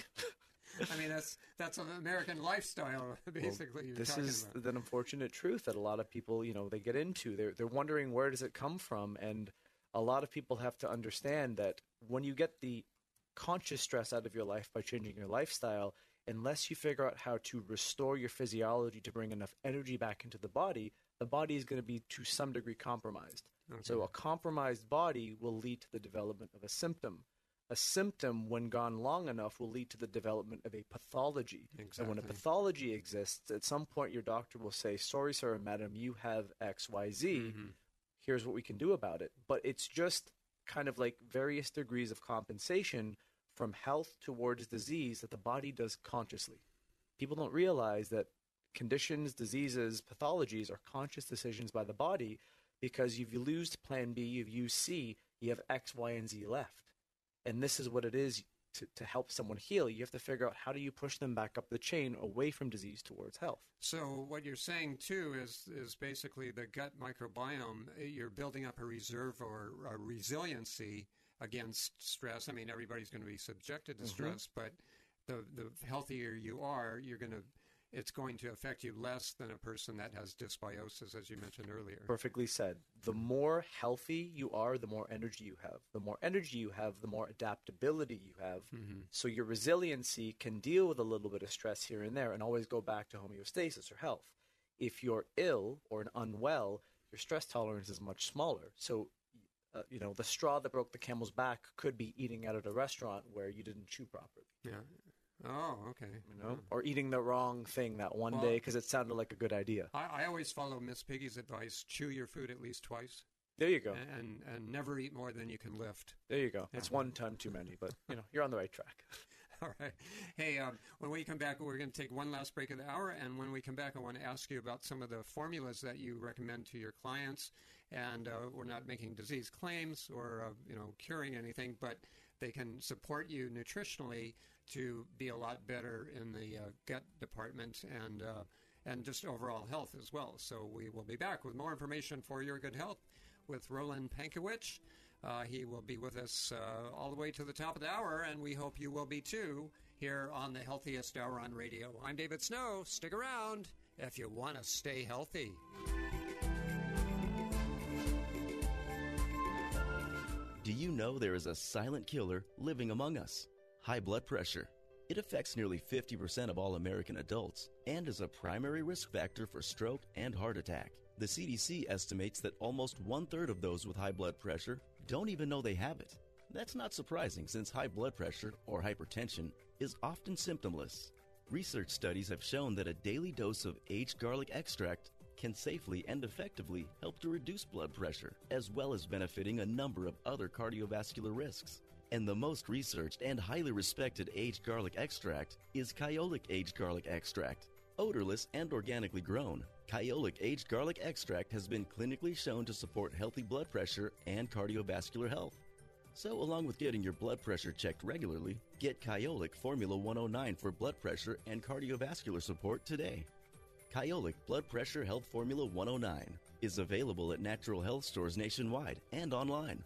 I mean, that's that's an American lifestyle, basically. Well, you're this talking is about. the unfortunate truth that a lot of people, you know, they get into. They're they're wondering where does it come from, and a lot of people have to understand that when you get the conscious stress out of your life by changing your lifestyle, unless you figure out how to restore your physiology to bring enough energy back into the body, the body is going to be to some degree compromised. Okay. So a compromised body will lead to the development of a symptom. A symptom, when gone long enough, will lead to the development of a pathology. And when a Exactly. pathology exists, at some point your doctor will say, sorry, sir or madam, you have X Y Z. Mm-hmm. Here's what we can do about it. But it's just kind of like various degrees of compensation from health towards disease that the body does consciously. People don't realize that conditions, diseases, pathologies are conscious decisions by the body, because if you lose plan B, you've used C, you have X, Y, and Z left. And this is what it is to, to help someone heal. You have to figure out how do you push them back up the chain away from disease towards health. So what you're saying too is is basically the gut microbiome. You're building up a reserve or a resiliency against stress. I mean, everybody's going to be subjected to Mhm. stress, but the the healthier you are, you're going to it's going to affect you less than a person that has dysbiosis, as you mentioned earlier. Perfectly said. The more healthy you are, the more energy you have. The more energy you have, the more adaptability you have. Mm-hmm. So your resiliency can deal with a little bit of stress here and there and always go back to homeostasis or health. If you're ill or unwell, your stress tolerance is much smaller. So, uh, you know, the straw that broke the camel's back could be eating out at a restaurant where you didn't chew properly. Yeah. Oh, okay. You know, or eating the wrong thing that one Well, day because it sounded like a good idea. I, I always follow Miss Piggy's advice: chew your food at least twice. There you go. And and never eat more than you can lift. There you go. Yeah. It's one time too many, but you know, you're on the right track. All right. Hey, um, when we come back, we're going to take one last break of the hour, and when we come back, I want to ask you about some of the formulas that you recommend to your clients and uh, we're not making disease claims or, uh, you know, curing anything, but they can support you nutritionally to be a lot better in the uh, gut department and uh, and just overall health as well. So we will be back with more information for your good health with Roland Pankowicz. Uh, he will be with us uh, all the way to the top of the hour, and we hope you will be too here on the Healthiest Hour on Radio. I'm David Snow. Stick around if you want to stay healthy. Do you know there is a silent killer living among us? High blood pressure. It affects nearly fifty percent of all American adults and is a primary risk factor for stroke and heart attack. The C D C estimates that almost one-third of those with high blood pressure don't even know they have it. That's not surprising since high blood pressure, or hypertension, is often symptomless. Research studies have shown that a daily dose of aged garlic extract can safely and effectively help to reduce blood pressure, as well as benefiting a number of other cardiovascular risks. And the most researched and highly respected aged garlic extract is Kyolic Aged Garlic Extract. Odorless and organically grown, Kyolic Aged Garlic Extract has been clinically shown to support healthy blood pressure and cardiovascular health. So along with getting your blood pressure checked regularly, get Kyolic Formula one oh nine for blood pressure and cardiovascular support today. Kyolic Blood Pressure Health Formula one oh nine is available at natural health stores nationwide and online.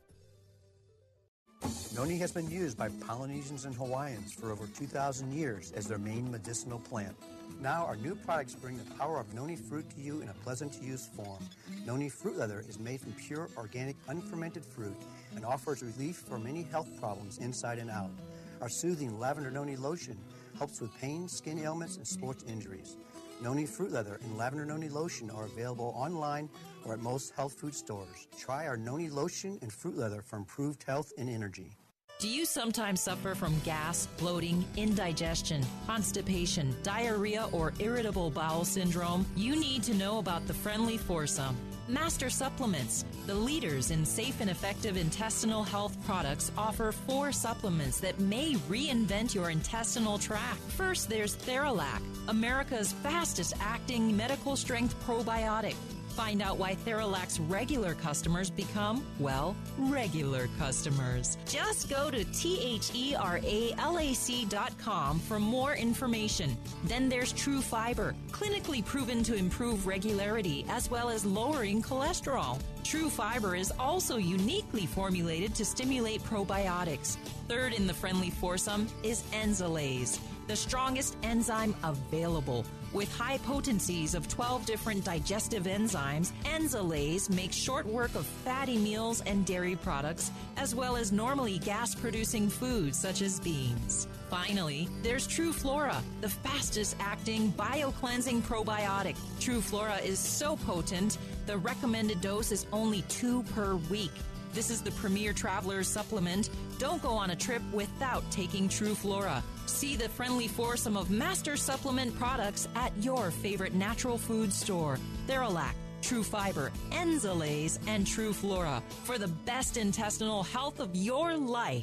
Noni has been used by Polynesians and Hawaiians for over two thousand years as their main medicinal plant. Now our new products bring the power of noni fruit to you in a pleasant-to-use form. Noni Fruit Leather is made from pure, organic, unfermented fruit and offers relief for many health problems inside and out. Our soothing Lavender Noni Lotion helps with pain, skin ailments, and sports injuries. Noni Fruit Leather and Lavender Noni Lotion are available online or at most health food stores. Try our Noni Lotion and Fruit Leather for improved health and energy. Do you sometimes suffer from gas, bloating, indigestion, constipation, diarrhea, or irritable bowel syndrome? You need to know about the Friendly Foursome. Master Supplements, the leaders in safe and effective intestinal health products, offer four supplements that may reinvent your intestinal tract. First, there's Theralac, America's fastest-acting medical-strength probiotic. Find out why Theralac's regular customers become, well, regular customers. Just go to T H E R A L A C dot com for more information. Then there's True Fiber, clinically proven to improve regularity as well as lowering cholesterol. True Fiber is also uniquely formulated to stimulate probiotics. Third in the Friendly Foursome is Enzalase, the strongest enzyme available. With high potencies of twelve different digestive enzymes, Enzalase makes short work of fatty meals and dairy products, as well as normally gas-producing foods such as beans. Finally, there's True Flora, the fastest-acting bio-cleansing probiotic. True Flora is so potent, the recommended dose is only two per week. This is the premier traveler's supplement. Don't go on a trip without taking True Flora. See the Friendly Foursome of Master Supplement products at your favorite natural food store. Theralac, True Fiber, Enzalase, and True Flora for the best intestinal health of your life.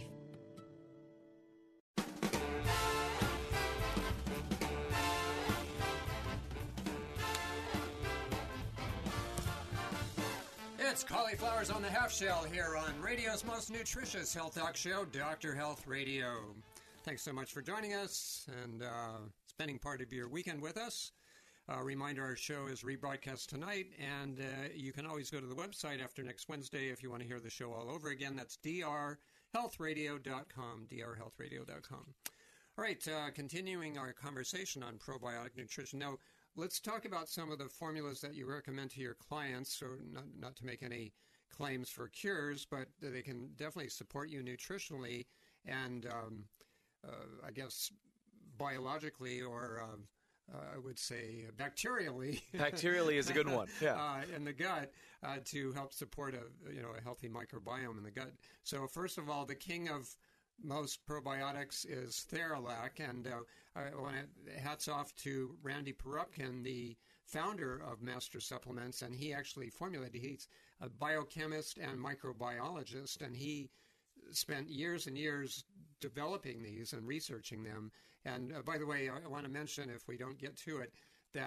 It's Cauliflowers on the Half Shell here on radio's most nutritious health talk show, Doctor Health Radio. Thanks so much for joining us and uh, spending part of your weekend with us. Uh, reminder, our show is rebroadcast tonight, and uh, you can always go to the website after next Wednesday if you want to hear the show all over again. That's d r health radio dot com, d r health radio dot com. All right, uh, continuing our conversation on probiotic nutrition. Now, let's talk about some of the formulas that you recommend to your clients, or not, not to make any claims for cures, but they can definitely support you nutritionally and, um, uh, I guess, biologically or, uh, uh, I would say, bacterially. Bacterially is a good one, yeah. uh, in the gut uh, to help support a, you know, a healthy microbiome in the gut. So, first of all, the king of most probiotics is Theralac, and uh, I want to hats off to Randy Perupkin, the founder of Master Supplements, and he actually formulated. He's a biochemist and microbiologist, and he spent years and years developing these and researching them. And uh, by the way, I, I want to mention, if we don't get to it, that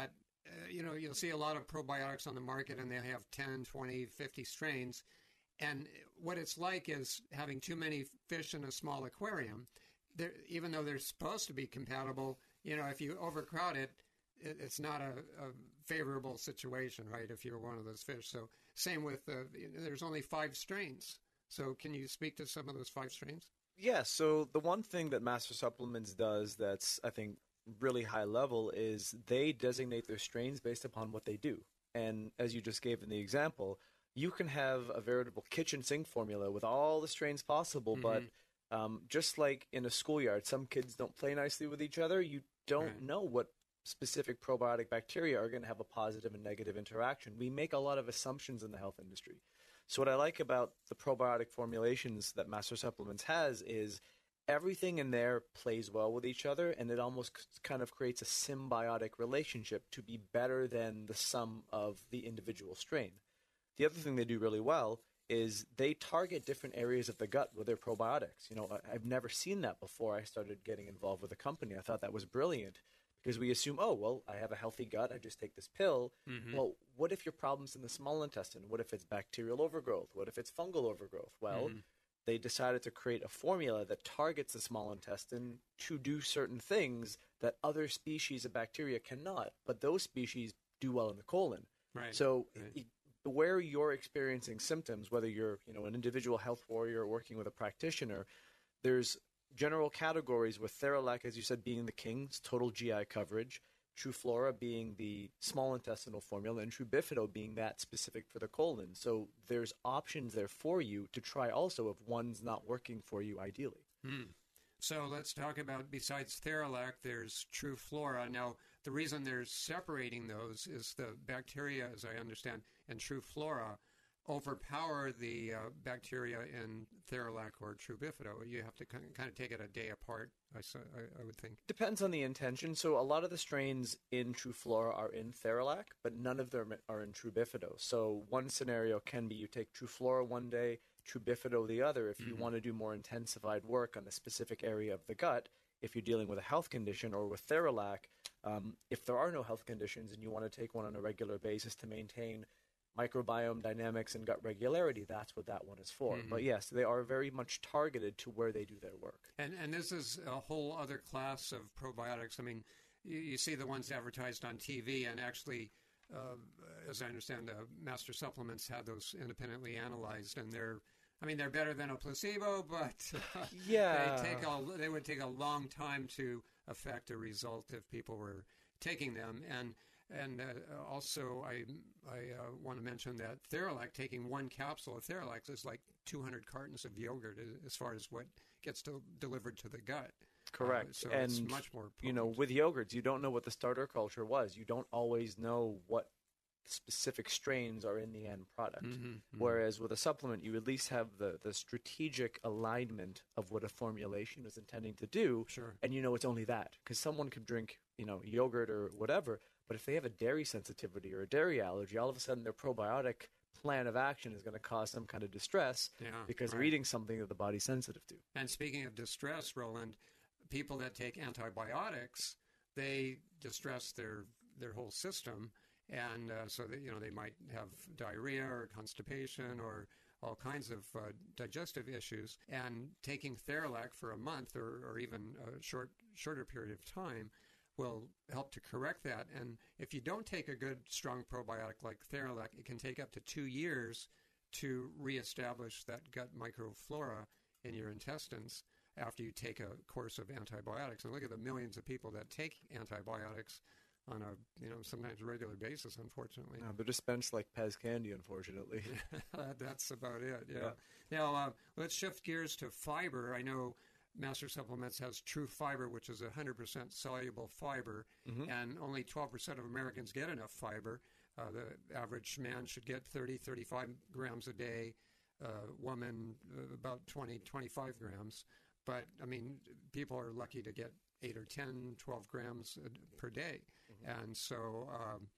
uh, you know, you'll see a lot of probiotics on the market, and they have ten, twenty, fifty strains. And what it's like is having too many fish in a small aquarium. They're, even though they're supposed to be compatible, you know, if you overcrowd it, it it's not a, a favorable situation, right, if you're one of those fish. So same with, uh, there's only five strains. So can you speak to some of those five strains? Yeah, so the one thing that Master Supplements does that's, I think, really high level is they designate their strains based upon what they do. And as you just gave in the example, you can have a veritable kitchen sink formula with all the strains possible, mm-hmm. but um, just like in a schoolyard, some kids don't play nicely with each other. You don't right. know what specific probiotic bacteria are going to have a positive and negative interaction. We make a lot of assumptions in the health industry. So what I like about the probiotic formulations that Master Supplements has is everything in there plays well with each other, and it almost kind of creates a symbiotic relationship to be better than the sum of the individual strain. The other thing they do really well is they target different areas of the gut with their probiotics. You know, I've never seen that before I started getting involved with the company. I thought that was brilliant because we assume, oh, well, I have a healthy gut, I just take this pill. Mm-hmm. Well, what if your problem's in the small intestine? What if it's bacterial overgrowth? What if it's fungal overgrowth? Well, mm-hmm. they decided to create a formula that targets the small intestine to do certain things that other species of bacteria cannot, but those species do well in the colon. Right. So right. It, where you're experiencing symptoms, whether you're, you know, an individual health warrior or working with a practitioner, there's general categories with Theralac, as you said, being the king, total G I coverage, TruFlora being the small intestinal formula, and TruBifido being that specific for the colon. So there's options there for you to try also if one's not working for you ideally. Hmm. So let's talk about, besides Theralac, there's TruFlora. Now, the reason they're separating those is the bacteria, as I understand, in TruFlora overpower the uh, bacteria in Theralac or TruBifido. You have to kind of, kind of take it a day apart, I, I, I would think. Depends on the intention. So a lot of the strains in TruFlora are in Theralac, but none of them are in TruBifido. So one scenario can be you take TruFlora one day, TruBifido the other, if you mm-hmm. want to do more intensified work on a specific area of the gut. If you're dealing with a health condition, or with Theralac, um, if there are no health conditions and you want to take one on a regular basis to maintain microbiome dynamics and gut regularity, that's what that one is for. Mm-hmm. But yes, they are very much targeted to where they do their work. And and this is a whole other class of probiotics. I mean, you, you see the ones advertised on T V, and actually, uh, as I understand, uh, Master Supplements had those independently analyzed, and they're, I mean, they're better than a placebo, but uh, yeah, they take a, they would take a long time to affect a result if people were taking them. And And uh, also, I I uh, want to mention that Theralac, taking one capsule of Theralac is like two hundred cartons of yogurt as far as what gets to, delivered to the gut. Correct. Uh, so and, it's much more potent. You know, with yogurts, you don't know what the starter culture was. You don't always know what specific strains are in the end product. Mm-hmm, mm-hmm. Whereas with a supplement, you at least have the, the strategic alignment of what a formulation is intending to do. Sure. And you know it's only that. Because someone could drink, you know, yogurt or whatever, but if they have a dairy sensitivity or a dairy allergy, all of a sudden their probiotic plan of action is going to cause some kind of distress yeah, because right. they're eating something that the body's sensitive to. And speaking of distress, Roland, people that take antibiotics, they distress their, their whole system. And uh, so that, you know, they might have diarrhea or constipation or all kinds of uh, digestive issues. And taking Theralac for a month or, or even a short shorter period of time will help to correct that. And if you don't take a good, strong probiotic like Theralac, it can take up to two years to reestablish that gut microflora in your intestines after you take a course of antibiotics. And look at the millions of people that take antibiotics on a, you know, sometimes regular basis, unfortunately. Yeah, they're dispensed like Pez candy, unfortunately. That's about it, yeah. yeah. Now, uh, let's shift gears to fiber. I know Master Supplements has TruFiber, which is one hundred percent soluble fiber, mm-hmm. and only twelve percent of Americans get enough fiber. Uh, the average man should get thirty, thirty-five grams a day, uh, woman uh, about twenty, twenty-five grams. But, I mean, people are lucky to get eight or ten, twelve grams per day. Mm-hmm. And so um,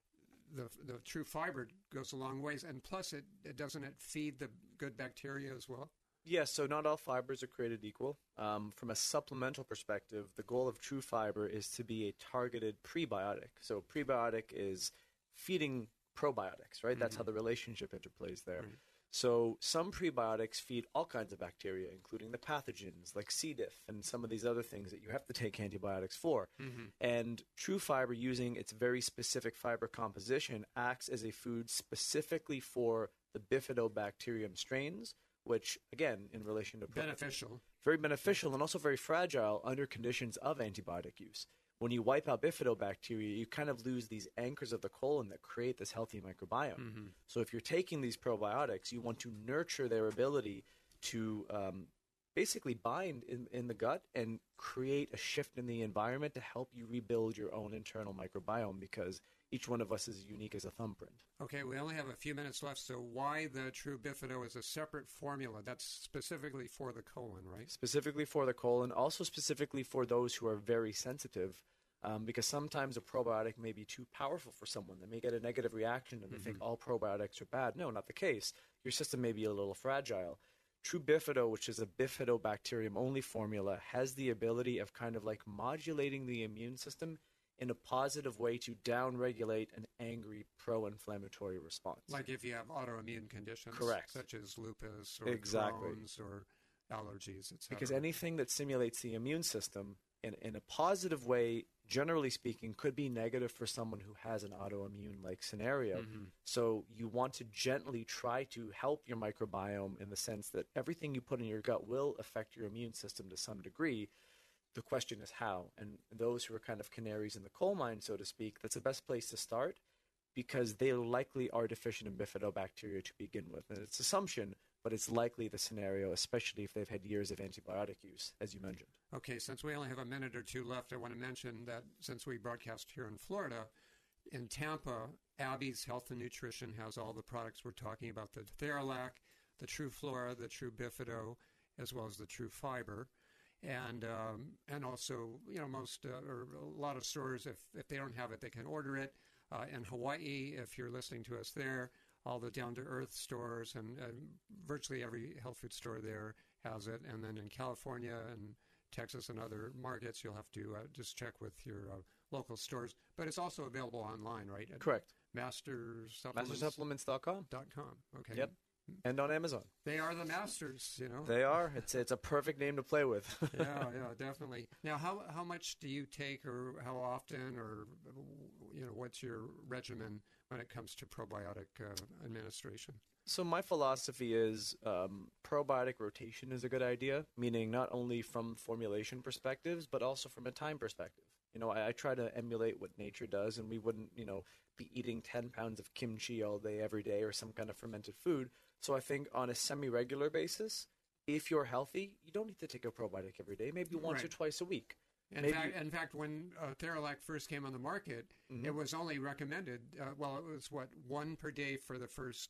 the the TruFiber goes a long ways. And plus, it, it doesn't it feed the good bacteria as well? Yes, so not all fibers are created equal. Um, from a supplemental perspective, the goal of True Fiber is to be a targeted prebiotic. So prebiotic is feeding probiotics, right? Mm-hmm. That's how the relationship interplays there. Right. So some prebiotics feed all kinds of bacteria, including the pathogens like C. diff and some of these other things that you have to take antibiotics for. Mm-hmm. And True Fiber, using its very specific fiber composition, acts as a food specifically for the bifidobacterium strains, which, again, in relation to... Beneficial. Very beneficial and also very fragile under conditions of antibiotic use. When you wipe out bifidobacteria, you kind of lose these anchors of the colon that create this healthy microbiome. Mm-hmm. So if you're taking these probiotics, you want to nurture their ability to um, basically bind in, in the gut and create a shift in the environment to help you rebuild your own internal microbiome, because each one of us is unique as a thumbprint. Okay, we only have a few minutes left, so why the True Bifido is a separate formula? That's specifically for the colon, right? Specifically for the colon, also specifically for those who are very sensitive, um, because sometimes a probiotic may be too powerful for someone. They may get a negative reaction and they mm-hmm. think all probiotics are bad. No, not the case. Your system may be a little fragile. True Bifido, which is a bifidobacterium-only formula, has the ability of kind of like modulating the immune system in a positive way to downregulate an angry pro-inflammatory response. Like if you have autoimmune conditions. Correct. Such as lupus or exactly. Crohn's or allergies, et cetera. Because anything that stimulates the immune system in, in a positive way, generally speaking, could be negative for someone who has an autoimmune-like scenario. Mm-hmm. So you want to gently try to help your microbiome in the sense that everything you put in your gut will affect your immune system to some degree. The question is how, and those who are kind of canaries in the coal mine, so to speak, that's the best place to start, because they likely are deficient in bifidobacteria to begin with. And it's assumption, but it's likely the scenario, especially if they've had years of antibiotic use, as you mentioned. Okay, since we only have a minute or two left, I want to mention that since we broadcast here in Florida, in Tampa, Abby's Health and Nutrition has all the products we're talking about, the Theralac, the True Flora, the True Bifido, as well as the True Fiber. And um, and also, you know, most uh, or a lot of stores, if, if they don't have it, they can order it. Uh, in Hawaii, if you're listening to us there, all the down-to-earth stores and uh, virtually every health food store there has it. And then in California and Texas and other markets, you'll have to uh, just check with your uh, local stores. But it's also available online, right? At Correct. Master Supplements. Master Supplements dot com. Dot com. Okay. Yep. And on Amazon. They are the masters, you know. They are. It's it's a perfect name to play with. yeah, yeah, definitely. Now, how how much do you take, or how often, or you know, what's your regimen when it comes to probiotic uh, administration? So my philosophy is um, probiotic rotation is a good idea, meaning not only from formulation perspectives, but also from a time perspective. You know, I, I try to emulate what nature does, and we wouldn't, you know, be eating ten pounds of kimchi all day, every day, or some kind of fermented food. So I think on a semi-regular basis, if you're healthy, you don't need to take a probiotic every day, maybe once right. or twice a week. In, maybe... fact, in fact, when uh, Theralac first came on the market, mm-hmm. it was only recommended, uh, well, it was, what, one per day for the first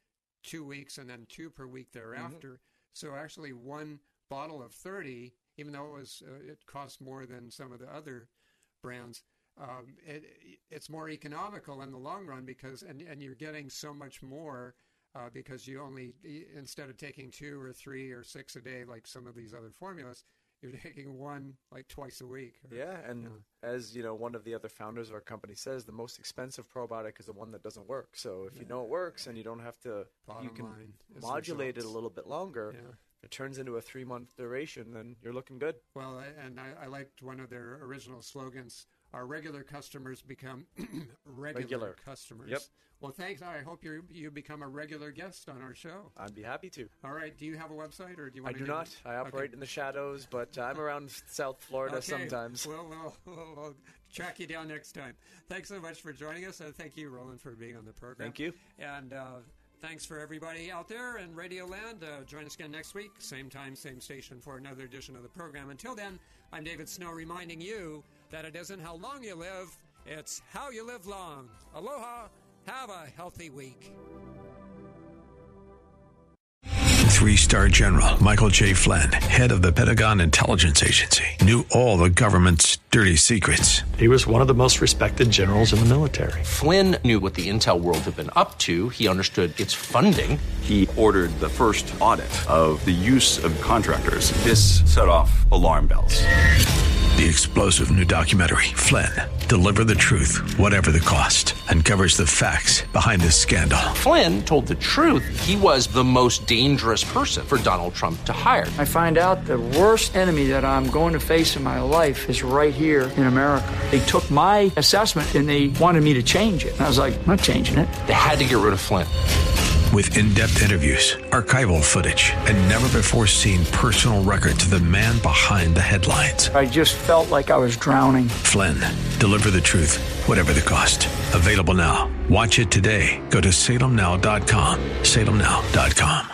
two weeks and then two per week thereafter. Mm-hmm. So actually one bottle of thirty, even though it was uh, it cost more than some of the other brands, um, it, it's more economical in the long run because, and, and you're getting so much more Uh, because you only, instead of taking two or three or six a day like some of these other formulas, you're taking one like twice a week. Or, yeah, and you know. as you know, one of the other founders of our company says, the most expensive probiotic is the one that doesn't work. So if yeah. you know it works and you don't have to, Bottom you can line modulate it a little bit longer. Yeah. It turns into a three-month duration, then you're looking good. Well, and I, I liked one of their original slogans, our regular customers become regular, regular customers. Yep. Well, thanks. I hope you you become a regular guest on our show. I'd be happy to. All right. Do you have a website, or do you I want to do not. It? I operate okay. in the shadows, but I'm around South Florida okay. sometimes. Well, we'll, we'll, we'll track you down next time. Thanks so much for joining us, and thank you, Roland, for being on the program. Thank you. And uh, thanks for everybody out there in Radio Land. Uh, join us again next week, same time, same station, for another edition of the program. Until then, I'm David Snow reminding you that it isn't how long you live, it's how you live long. Aloha. Have a healthy week. Three-star general Michael J. Flynn, head of the Pentagon Intelligence Agency, knew all the government's dirty secrets. He was one of the most respected generals in the military. Flynn knew what the intel world had been up to. He understood its funding. He ordered the first audit of the use of contractors. This set off alarm bells. The explosive new documentary, Flynn, Deliver the Truth, Whatever the Cost, uncovers the facts behind this scandal. Flynn told the truth. He was the most dangerous person for Donald Trump to hire. I find out the worst enemy that I'm going to face in my life is right here in America. They took my assessment and they wanted me to change it. And I was like, I'm not changing it. They had to get rid of Flynn. With in-depth interviews, archival footage, and never-before-seen personal records of the man behind the headlines. I just felt like I was drowning. Flynn, Deliver the Truth, Whatever the Cost. Available now. Watch it today. Go to salem now dot com. salem now dot com.